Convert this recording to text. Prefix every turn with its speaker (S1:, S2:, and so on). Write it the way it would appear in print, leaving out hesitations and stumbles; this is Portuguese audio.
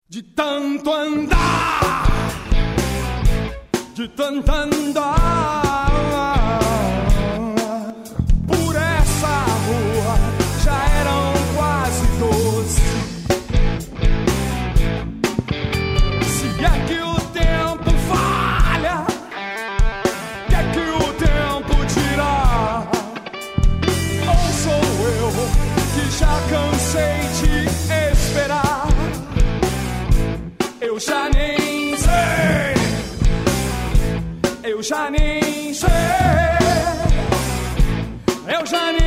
S1: De tanto andar, de tanto andar por essa rua, já eram quase 12. Se é que o tempo falha, que é que o tempo dirá? Ou sou eu que já cansei de esperar? Eu já nem sei, eu já nem sei, eu já nem